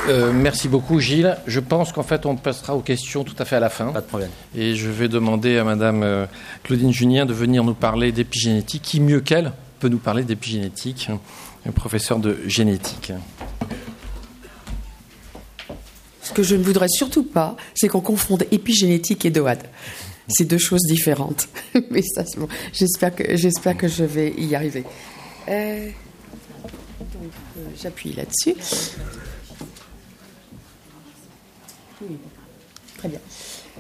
Merci beaucoup, Gilles. Je pense qu'en fait, on passera aux questions tout à fait à la fin. Pas de problème. Et je vais demander à Madame Claudine Junien de venir nous parler d'épigénétique. Qui, mieux qu'elle, peut nous parler d'épigénétique, un professeur de génétique. Ce que je ne voudrais surtout pas, c'est qu'on confonde épigénétique et DOAD. C'est deux choses différentes. Mais ça, c'est bon. J'espère que je vais y arriver. J'appuie là-dessus. Oui, très bien.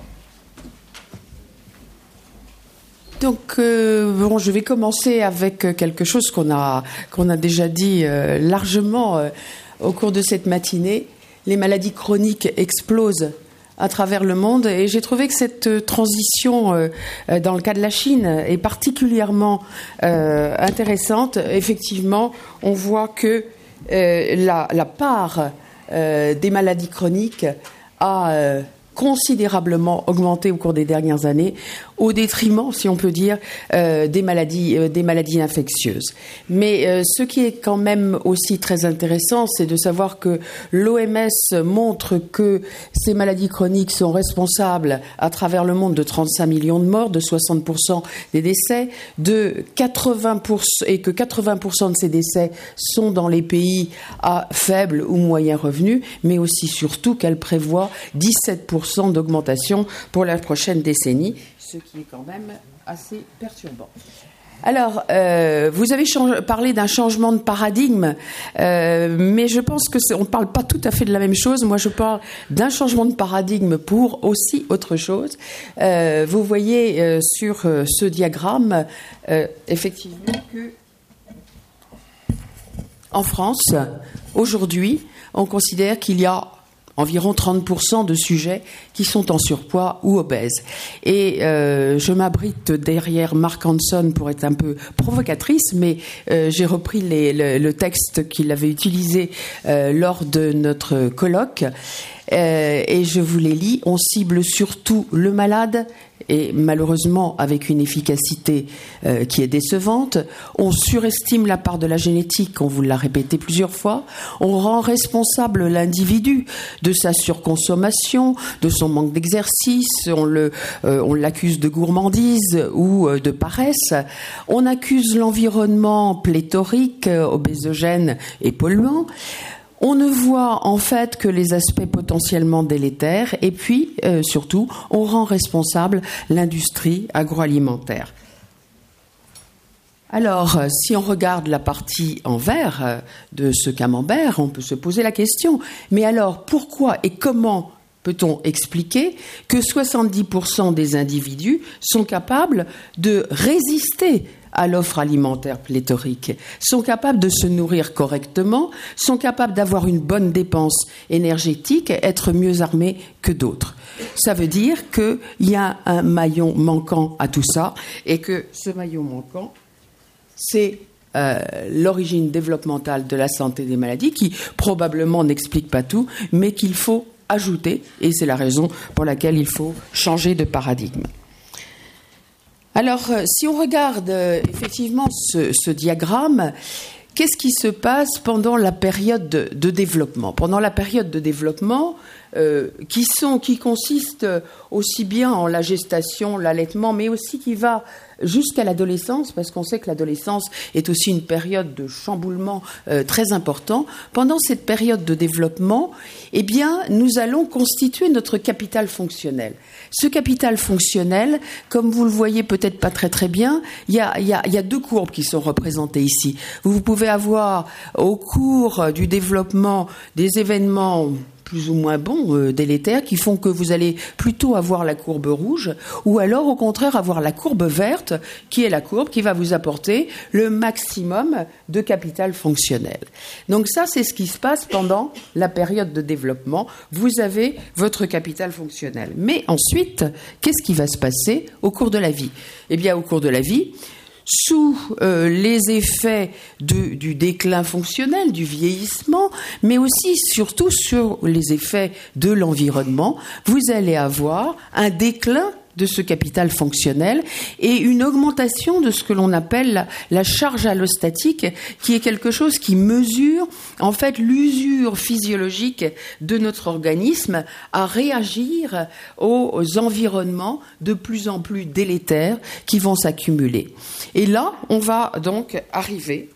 Donc, je vais commencer avec quelque chose qu'on a déjà dit largement au cours de cette matinée. Les maladies chroniques explosent à travers le monde et j'ai trouvé que cette transition dans le cas de la Chine est particulièrement intéressante. Effectivement, on voit que la part des maladies chroniques a considérablement augmenté au cours des dernières années, au détriment, si on peut dire, des maladies infectieuses. Mais ce qui est quand même aussi très intéressant, c'est de savoir que l'OMS montre que ces maladies chroniques sont responsables à travers le monde de 35 millions de morts, de 60% des décès, de 80%, et que 80% de ces décès sont dans les pays à faible ou moyen revenu, mais aussi surtout qu'elle prévoit 17% d'augmentation pour la prochaine décennie, ce qui est quand même assez perturbant. Alors, vous avez parlé d'un changement de paradigme, mais je pense que on ne parle pas tout à fait de la même chose. Moi, je parle d'un changement de paradigme pour aussi autre chose. Vous voyez sur ce diagramme, effectivement, que en France, aujourd'hui, on considère qu'il y a environ 30% de sujets qui sont en surpoids ou obèses. Et je m'abrite derrière Mark Hanson pour être un peu provocatrice, mais j'ai repris le texte qu'il avait utilisé lors de notre colloque. Et je vous les lis. On cible surtout le malade, et malheureusement avec une efficacité qui est décevante. On surestime la part de la génétique, on vous l'a répété plusieurs fois. On rend responsable l'individu de sa surconsommation, de son manque d'exercice. On l'accuse de gourmandise ou de paresse. On accuse l'environnement pléthorique, obésogène et polluant. On ne voit en fait que les aspects potentiellement délétères et puis, surtout, on rend responsable l'industrie agroalimentaire. Alors, si on regarde la partie en vert de ce camembert, on peut se poser la question, mais alors pourquoi et comment peut-on expliquer que 70% des individus sont capables de résister à l'offre alimentaire pléthorique, sont capables de se nourrir correctement, sont capables d'avoir une bonne dépense énergétique, être mieux armés que d'autres. Ça veut dire qu'il y a un maillon manquant à tout ça et que ce maillon manquant, c'est l'origine développementale de la santé des maladies qui probablement n'explique pas tout, mais qu'il faut ajouter et c'est la raison pour laquelle il faut changer de paradigme. Alors, si on regarde effectivement ce diagramme, qu'est-ce qui se passe pendant la période de développement ? Pendant la période de développement, qui consiste aussi bien en la gestation, l'allaitement, mais aussi qui va jusqu'à l'adolescence, parce qu'on sait que l'adolescence est aussi une période de chamboulement très important. Pendant cette période de développement, eh bien, nous allons constituer notre capital fonctionnel. Ce capital fonctionnel, comme vous le voyez peut-être pas très très bien, il y a deux courbes qui sont représentées ici. Vous pouvez avoir au cours du développement des événements plus ou moins bons, délétères, qui font que vous allez plutôt avoir la courbe rouge, ou alors au contraire avoir la courbe verte, qui est la courbe qui va vous apporter le maximum de capital fonctionnel. Donc ça, c'est ce qui se passe pendant la période de développement. Vous avez votre capital fonctionnel. Mais ensuite, qu'est-ce qui va se passer au cours de la vie ? Eh bien, au cours de la vie, sous les effets du déclin fonctionnel, du vieillissement, mais aussi, surtout, sur les effets de l'environnement, vous allez avoir un déclin de ce capital fonctionnel et une augmentation de ce que l'on appelle la charge allostatique, qui est quelque chose qui mesure en fait l'usure physiologique de notre organisme à réagir aux environnements de plus en plus délétères qui vont s'accumuler. Et là, on va donc arriver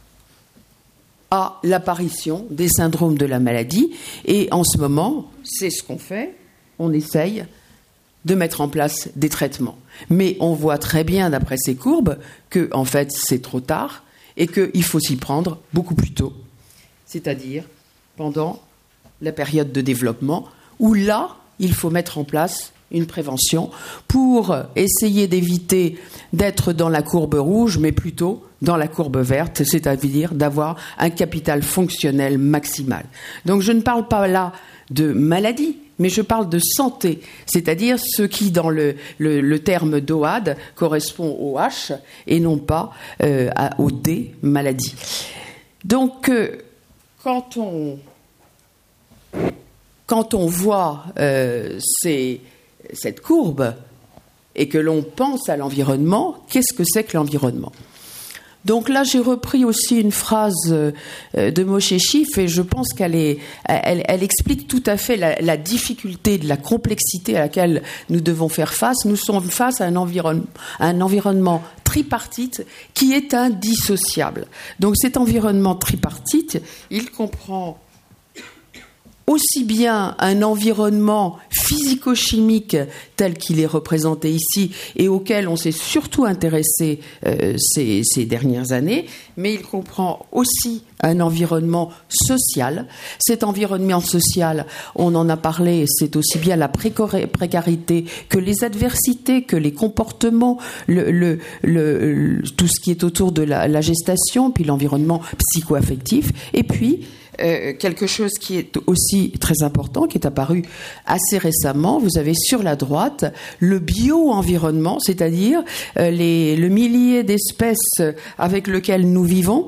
à l'apparition des syndromes de la maladie. Et en ce moment, c'est ce qu'on fait, on essaye de mettre en place des traitements. Mais on voit très bien, d'après ces courbes, que en fait, c'est trop tard et qu'il faut s'y prendre beaucoup plus tôt. C'est-à-dire pendant la période de développement, où là, il faut mettre en place une prévention pour essayer d'éviter d'être dans la courbe rouge, mais plutôt dans la courbe verte, c'est-à-dire d'avoir un capital fonctionnel maximal. Donc je ne parle pas là de maladie, mais je parle de santé, c'est-à-dire ce qui, dans le terme d'OAD, correspond au H et non pas au D, maladie. Donc, quand on voit cette courbe et que l'on pense à l'environnement, qu'est-ce que c'est que l'environnement ? Donc là, j'ai repris aussi une phrase de Moshe Schiff et je pense qu'elle explique tout à fait la difficulté, de la complexité à laquelle nous devons faire face. Nous sommes face à un environnement tripartite qui est indissociable. Donc cet environnement tripartite, il comprend aussi bien un environnement physico-chimique tel qu'il est représenté ici et auquel on s'est surtout intéressé ces dernières années, mais il comprend aussi un environnement social. Cet environnement social, on en a parlé, c'est aussi bien la précarité que les adversités, que les comportements, tout ce qui est autour de la gestation, puis l'environnement psycho-affectif, et puis quelque chose qui est aussi très important, qui est apparu assez récemment. Vous avez sur la droite le bio-environnement, c'est-à-dire le millier d'espèces avec lesquelles nous vivons,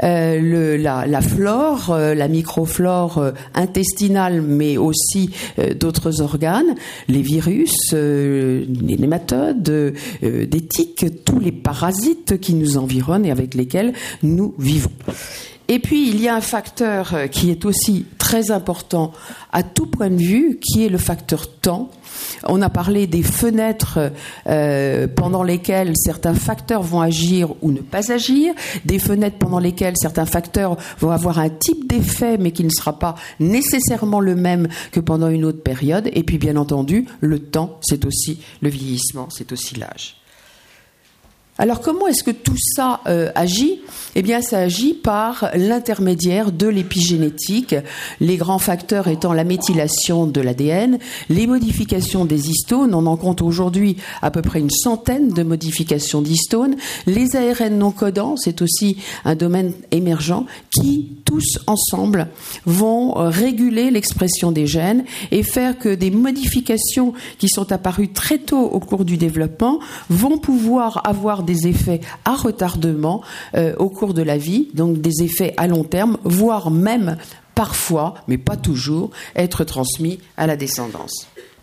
la flore, la microflore intestinale, mais aussi d'autres organes, les virus, les nématodes, des tiques, tous les parasites qui nous environnent et avec lesquels nous vivons. Et puis, il y a un facteur qui est aussi très important à tout point de vue, qui est le facteur temps. On a parlé des fenêtres pendant lesquelles certains facteurs vont agir ou ne pas agir, des fenêtres pendant lesquelles certains facteurs vont avoir un type d'effet, mais qui ne sera pas nécessairement le même que pendant une autre période. Et puis, bien entendu, le temps, c'est aussi le vieillissement, c'est aussi l'âge. Alors comment est-ce que tout ça agit ? Eh bien, ça agit par l'intermédiaire de l'épigénétique, les grands facteurs étant la méthylation de l'ADN, les modifications des histones, on en compte aujourd'hui à peu près une centaine de modifications d'histones, les ARN non codants, c'est aussi un domaine émergent, qui tous ensemble vont réguler l'expression des gènes et faire que des modifications qui sont apparues très tôt au cours du développement vont pouvoir avoir des effets à retardement au cours de la vie, donc des effets à long terme, voire même parfois, mais pas toujours, être transmis à la descendance.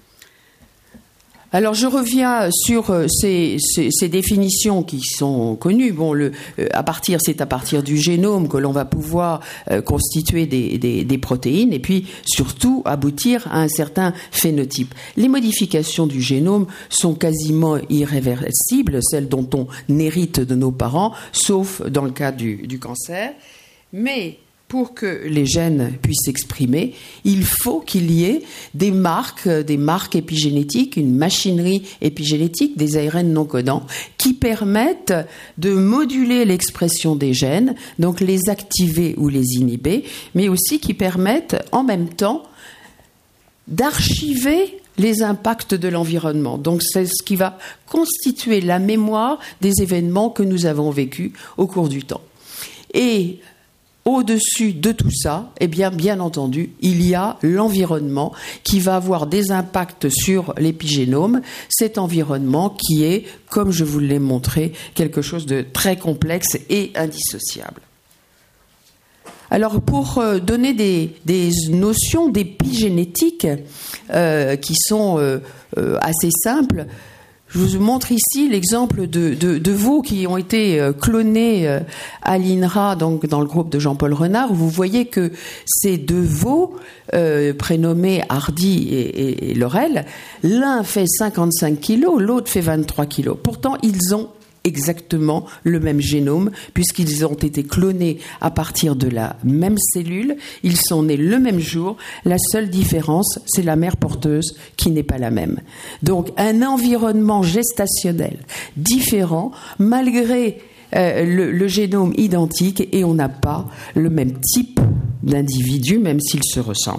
Alors je reviens sur ces définitions qui sont connues. Bon, c'est à partir du génome que l'on va pouvoir constituer des protéines et puis surtout aboutir à un certain phénotype. Les modifications du génome sont quasiment irréversibles, celles dont on hérite de nos parents, sauf dans le cas du cancer. Mais pour que les gènes puissent s'exprimer, il faut qu'il y ait des marques épigénétiques, une machinerie épigénétique, des ARN non codants, qui permettent de moduler l'expression des gènes, donc les activer ou les inhiber, mais aussi qui permettent en même temps d'archiver les impacts de l'environnement. Donc c'est ce qui va constituer la mémoire des événements que nous avons vécus au cours du temps. Et au-dessus de tout ça, eh bien entendu, il y a l'environnement qui va avoir des impacts sur l'épigénome. Cet environnement qui est, comme je vous l'ai montré, quelque chose de très complexe et indissociable. Alors, pour donner des notions d'épigénétique qui sont assez simples, Je vous montre ici l'exemple de veaux qui ont été clonés à l'INRA, donc dans le groupe de Jean-Paul Renard. Vous voyez que ces deux veaux, prénommés Hardy et Laurel, l'un fait 55 kilos, l'autre fait 23 kilos. Pourtant, ils ont exactement le même génome, puisqu'ils ont été clonés à partir de la même cellule, ils sont nés le même jour, la seule différence, c'est la mère porteuse qui n'est pas la même. Donc un environnement gestationnel différent, malgré le génome identique, et on n'a pas le même type d'individu, même s'ils se ressemblent.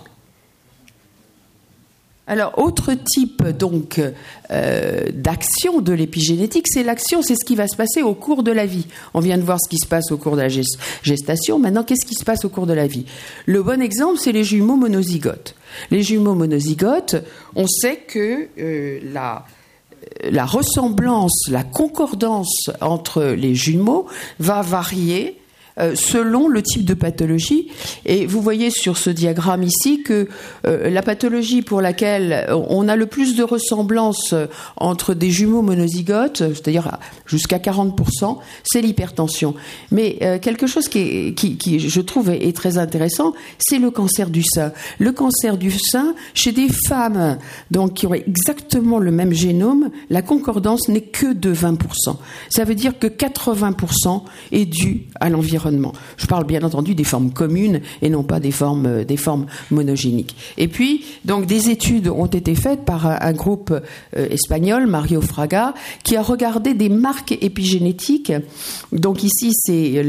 Alors, autre type donc d'action de l'épigénétique, c'est l'action, c'est ce qui va se passer au cours de la vie. On vient de voir ce qui se passe au cours de la gestation. Maintenant, qu'est-ce qui se passe au cours de la vie? Le bon exemple, c'est les jumeaux monozygotes. Les jumeaux monozygotes, on sait que la ressemblance, la concordance entre les jumeaux va varier selon le type de pathologie. Et vous voyez sur ce diagramme ici que la pathologie pour laquelle on a le plus de ressemblance entre des jumeaux monozygotes, c'est-à-dire jusqu'à 40%, c'est l'hypertension. Mais quelque chose qui je trouve est très intéressant, c'est le cancer du sein. Le cancer du sein, chez des femmes donc, qui auraient exactement le même génome, la concordance n'est que de 20%. Ça veut dire que 80% est dû à l'environnement. Je parle bien entendu des formes communes et non pas des formes monogéniques. Et puis, donc, des études ont été faites par un groupe espagnol, Mario Fraga, qui a regardé des marques épigénétiques. Donc ici, c'est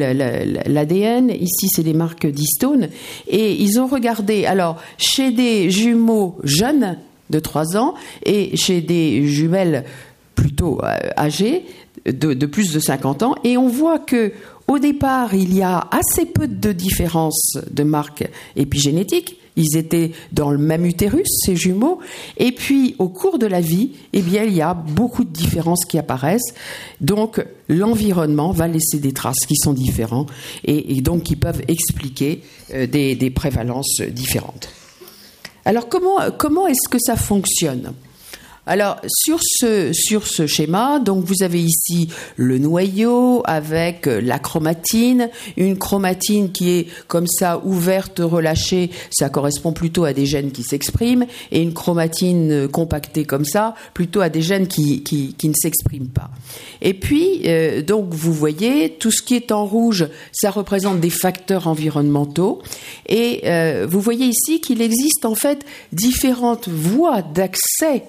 l'ADN, ici, c'est des marques d'histones. Et ils ont regardé, alors, chez des jumeaux jeunes de 3 ans et chez des jumelles plutôt âgées, de plus de 50 ans, et on voit que au départ, il y a assez peu de différences de marques épigénétiques. Ils étaient dans le même utérus, ces jumeaux. Et puis, au cours de la vie, eh bien, il y a beaucoup de différences qui apparaissent. Donc, l'environnement va laisser des traces qui sont différentes et donc qui peuvent expliquer des prévalences différentes. Alors, comment est-ce que ça fonctionne ? Alors, sur ce schéma, donc vous avez ici le noyau avec la chromatine, une chromatine qui est comme ça ouverte, relâchée, ça correspond plutôt à des gènes qui s'expriment, et une chromatine compactée comme ça, plutôt à des gènes qui ne s'expriment pas. Et puis, donc vous voyez, tout ce qui est en rouge, ça représente des facteurs environnementaux, et vous voyez ici qu'il existe en fait différentes voies d'accès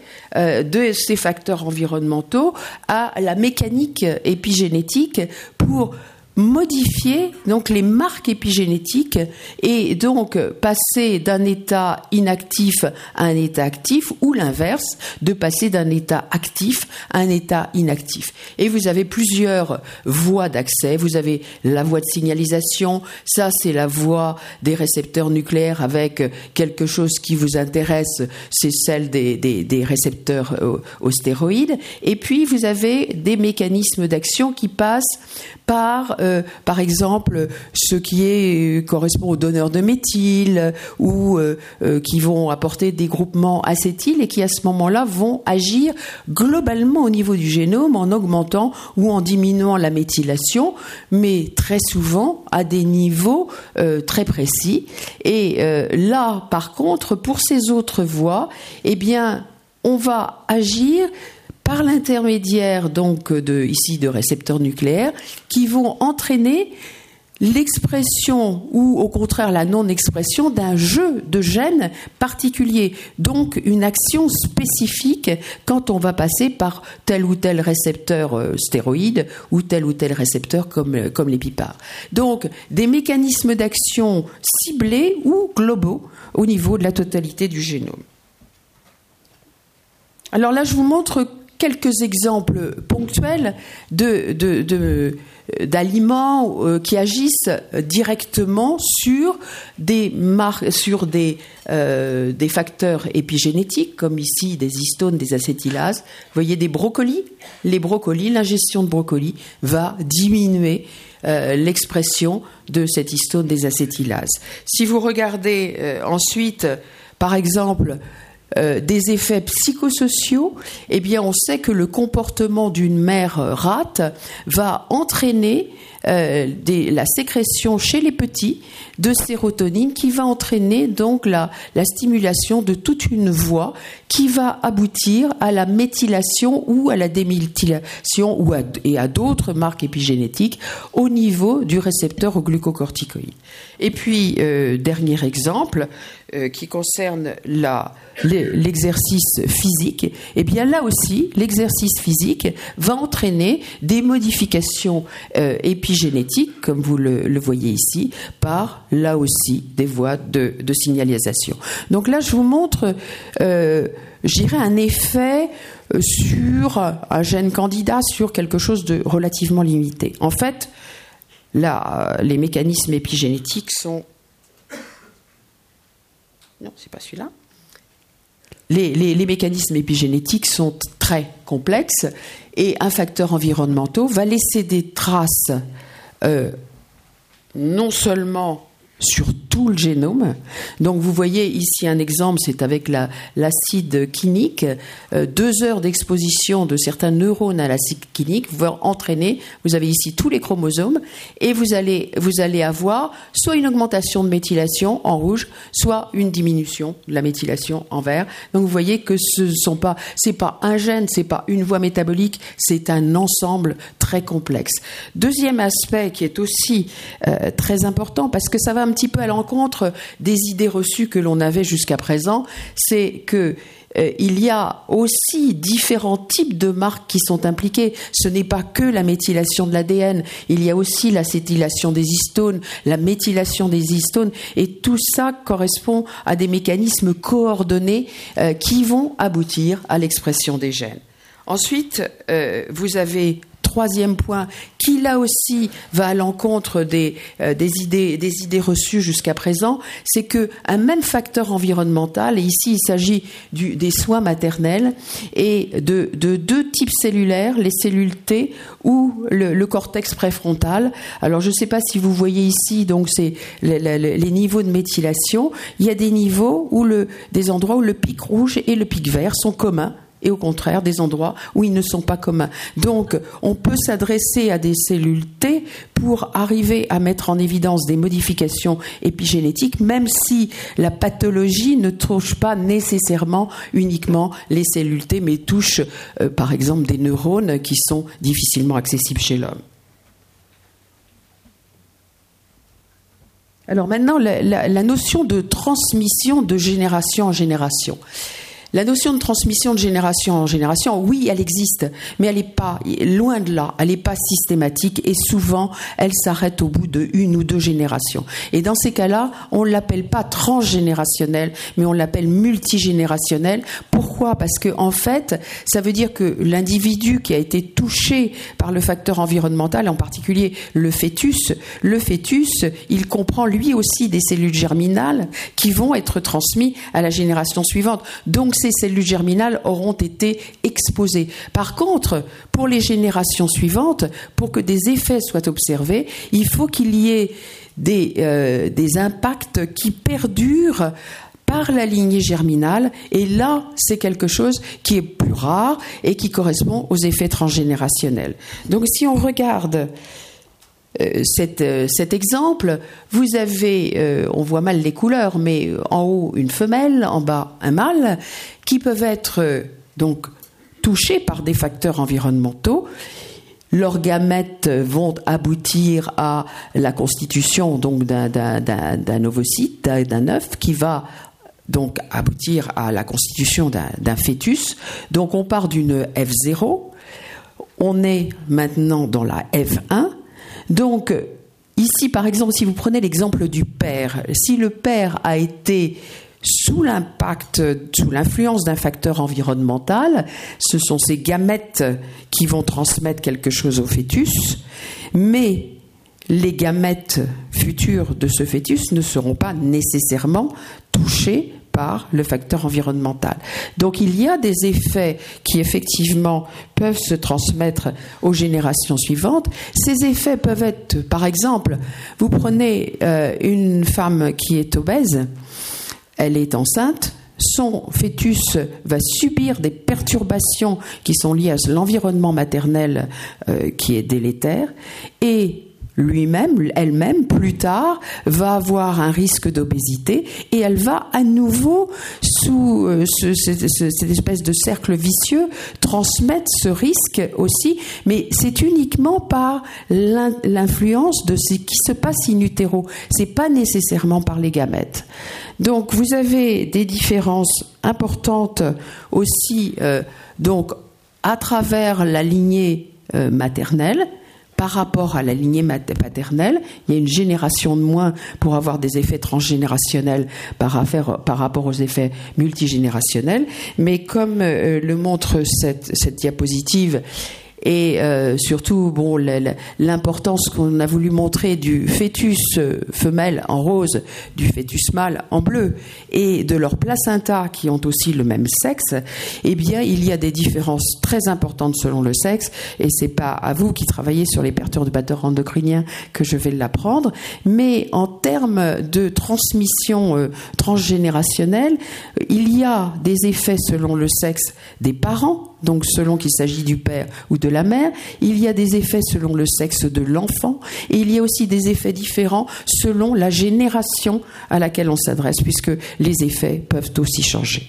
de ces facteurs environnementaux à la mécanique épigénétique pour modifier donc les marques épigénétiques et donc passer d'un état inactif à un état actif ou l'inverse, de passer d'un état actif à un état inactif. Et vous avez plusieurs voies d'accès. Vous avez la voie de signalisation, ça c'est la voie des récepteurs nucléaires avec quelque chose qui vous intéresse, c'est celle des récepteurs aux stéroïdes. Et puis vous avez des mécanismes d'action qui passent par exemple, ce qui correspond aux donneurs de méthyle ou qui vont apporter des groupements acétyles et qui, à ce moment-là, vont agir globalement au niveau du génome en augmentant ou en diminuant la méthylation, mais très souvent à des niveaux très précis. Et là, par contre, pour ces autres voies, eh bien, on va agir par l'intermédiaire donc ici de récepteurs nucléaires qui vont entraîner l'expression ou au contraire la non-expression d'un jeu de gènes particulier, donc une action spécifique quand on va passer par tel ou tel récepteur stéroïde ou tel récepteur comme les PPAR. Donc des mécanismes d'action ciblés ou globaux au niveau de la totalité du génome. Alors là, je vous montre quelques exemples ponctuels d'aliments qui agissent directement sur des facteurs épigénétiques, comme ici des histones, des acétylases. Vous voyez des brocolis. Les brocolis, l'ingestion de brocolis va diminuer l'expression de cette histone des acétylases. Si vous regardez ensuite, par exemple, des effets psychosociaux, eh bien, on sait que le comportement d'une mère rate va entraîner la sécrétion chez les petits de sérotonine qui va entraîner donc la stimulation de toute une voie qui va aboutir à la méthylation ou à la déméthylation et à d'autres marques épigénétiques au niveau du récepteur au glucocorticoïde. Et puis, dernier exemple qui concerne l'exercice physique, eh bien là aussi, l'exercice physique va entraîner des modifications épigénétiques, comme vous le voyez ici, par là aussi des voies de signalisation. Donc là, je vous montre, je dirais, un effet sur un gène candidat, sur quelque chose de relativement limité. En fait, là, les mécanismes épigénétiques sont... Non, c'est pas celui-là. Les mécanismes épigénétiques sont très complexes et un facteur environnemental va laisser des traces non seulement sur tout le génome. Donc vous voyez ici un exemple, c'est avec l'acide quinique. 2 heures d'exposition de certains neurones à l'acide quinique va entraîner, vous avez ici tous les chromosomes, et vous allez avoir soit une augmentation de méthylation en rouge, soit une diminution de la méthylation en vert. Donc vous voyez que c'est pas un gène, c'est pas une voie métabolique, c'est un ensemble très complexe. Deuxième aspect qui est aussi très important, parce que ça va un petit peu à l'encontre des idées reçues que l'on avait jusqu'à présent, c'est que il y a aussi différents types de marques qui sont impliquées. Ce n'est pas que la méthylation de l'ADN, il y a aussi l'acétylation des histones, la méthylation des histones, et tout ça correspond à des mécanismes coordonnés qui vont aboutir à l'expression des gènes. Ensuite, vous avez troisième point qui là aussi va à l'encontre des idées reçues jusqu'à présent, c'est que un même facteur environnemental, et ici il s'agit des soins maternels, et de 2 types cellulaires, les cellules T ou le cortex préfrontal. Alors je ne sais pas si vous voyez ici, donc c'est les niveaux de méthylation. Il y a des niveaux des endroits où le pic rouge et le pic vert sont communs, et au contraire des endroits où ils ne sont pas communs. Donc on peut s'adresser à des cellules T pour arriver à mettre en évidence des modifications épigénétiques, même si la pathologie ne touche pas nécessairement uniquement les cellules T, mais touche par exemple des neurones qui sont difficilement accessibles chez l'homme. Alors maintenant, la notion de transmission de génération en génération. La notion de transmission de génération en génération, oui, elle existe, mais elle n'est pas, loin de là, elle n'est pas systématique et souvent, elle s'arrête au bout de 1 ou 2 générations. Et dans ces cas-là, on ne l'appelle pas transgénérationnel, mais on l'appelle multigénérationnel. Pourquoi ? Parce que, en fait, ça veut dire que l'individu qui a été touché par le facteur environnemental, en particulier le fœtus, il comprend lui aussi des cellules germinales qui vont être transmises à la génération suivante. Donc, ces cellules germinales auront été exposées. Par contre, pour les générations suivantes, pour que des effets soient observés, il faut qu'il y ait des impacts qui perdurent par la lignée germinale, et là, c'est quelque chose qui est plus rare et qui correspond aux effets transgénérationnels. Donc, si on regarde cet exemple, vous avez, on voit mal les couleurs, mais en haut une femelle, en bas un mâle, qui peuvent être donc touchés par des facteurs environnementaux. Leurs gamètes vont aboutir à la constitution donc d'un ovocyte, d'un œuf, qui va donc aboutir à la constitution d'un fœtus. Donc on part d'une F0, on est maintenant dans la F1. Donc, ici, par exemple, si vous prenez l'exemple du père, si le père a été sous l'influence d'un facteur environnemental, ce sont ces gamètes qui vont transmettre quelque chose au fœtus, mais les gamètes futures de ce fœtus ne seront pas nécessairement touchées par le facteur environnemental. Donc il y a des effets qui effectivement peuvent se transmettre aux générations suivantes. Ces effets peuvent être, par exemple, vous prenez une femme qui est obèse, elle est enceinte, son fœtus va subir des perturbations qui sont liées à l'environnement maternel qui est délétère, et elle-même, plus tard, va avoir un risque d'obésité et elle va à nouveau, sous cette espèce de cercle vicieux, transmettre ce risque aussi, mais c'est uniquement par l'influence de ce qui se passe in utero. C'est pas nécessairement par les gamètes. Donc, vous avez des différences importantes aussi, donc, à travers la lignée maternelle. Par rapport à la lignée paternelle, il y a une génération de moins pour avoir des effets transgénérationnels par rapport aux effets multigénérationnels. Mais comme le montre cette diapositive, et surtout l'importance qu'on a voulu montrer du fœtus femelle en rose, du fœtus mâle en bleu et de leurs placentas qui ont aussi le même sexe, eh bien il y a des différences très importantes selon le sexe, et c'est pas à vous qui travaillez sur les perturbateurs endocriniens que je vais l'apprendre, mais en termes de transmission transgénérationnelle, il y a des effets selon le sexe des parents, donc selon qu'il s'agit du père ou de la mère, il y a des effets selon le sexe de l'enfant, et il y a aussi des effets différents selon la génération à laquelle on s'adresse, puisque les effets peuvent aussi changer.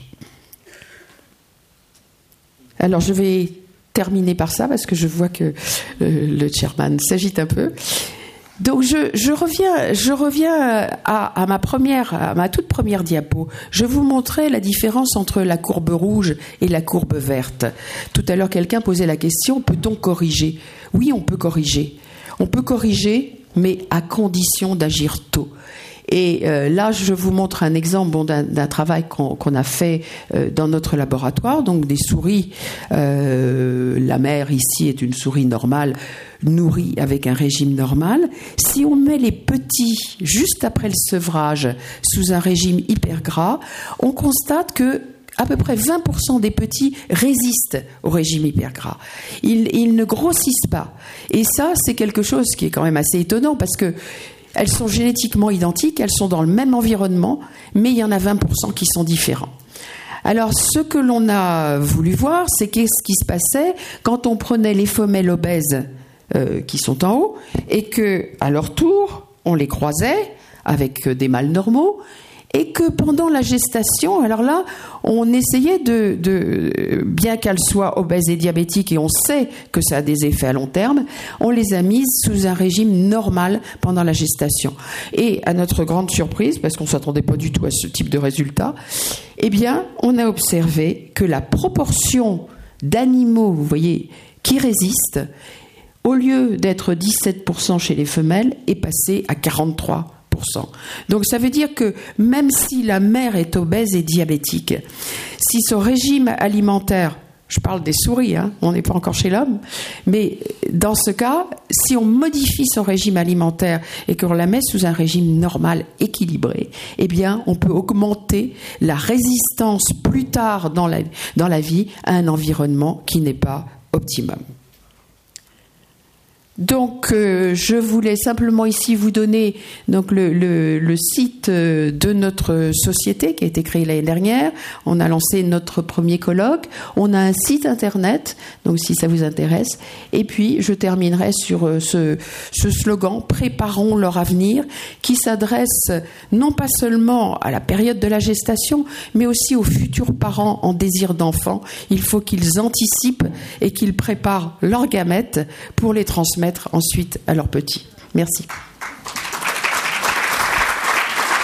Alors je vais terminer par ça, parce que je vois que le chairman s'agite un peu. Donc je reviens à ma toute première diapo. Je vous montrais la différence entre la courbe rouge et la courbe verte. Tout à l'heure, quelqu'un posait la question, peut-on corriger ? Oui, on peut corriger. On peut corriger, mais à condition d'agir tôt. Et là, je vous montre un exemple d'un travail qu'on a fait dans notre laboratoire. Donc des souris, la mère ici est une souris normale, nourrie avec un régime normal. Si on met les petits juste après le sevrage sous un régime hyper gras, on constate que à peu près 20% des petits résistent au régime hyper gras. Ils ne grossissent pas. Et ça, c'est quelque chose qui est quand même assez étonnant, parce que elles sont génétiquement identiques, elles sont dans le même environnement, mais il y en a 20% qui sont différents. Alors, ce que l'on a voulu voir, c'est qu'est-ce qui se passait quand on prenait les femelles obèses qui sont en haut, et que, à leur tour, on les croisait avec des mâles normaux, et que pendant la gestation, alors là, on essayait bien qu'elles soient obèses et diabétiques, et on sait que ça a des effets à long terme, on les a mises sous un régime normal pendant la gestation. Et à notre grande surprise, parce qu'on ne s'attendait pas du tout à ce type de résultat, eh bien, on a observé que la proportion d'animaux, vous voyez, qui résistent, au lieu d'être 17% chez les femelles, est passée à 43%. Donc ça veut dire que même si la mère est obèse et diabétique, si son régime alimentaire, je parle des souris, on n'est pas encore chez l'homme, mais dans ce cas, si on modifie son régime alimentaire et qu'on la met sous un régime normal, équilibré, eh bien on peut augmenter la résistance plus tard dans la vie à un environnement qui n'est pas optimum. Donc, je voulais simplement ici vous donner donc le site de notre société qui a été créée l'année dernière. On a lancé notre premier colloque. On a un site internet, donc si ça vous intéresse. Et puis, je terminerai sur ce slogan « Préparons leur avenir » qui s'adresse non pas seulement à la période de la gestation, mais aussi aux futurs parents en désir d'enfant. Il faut qu'ils anticipent et qu'ils préparent leurs gamètes pour les transmettre ensuite à leurs petits. Merci.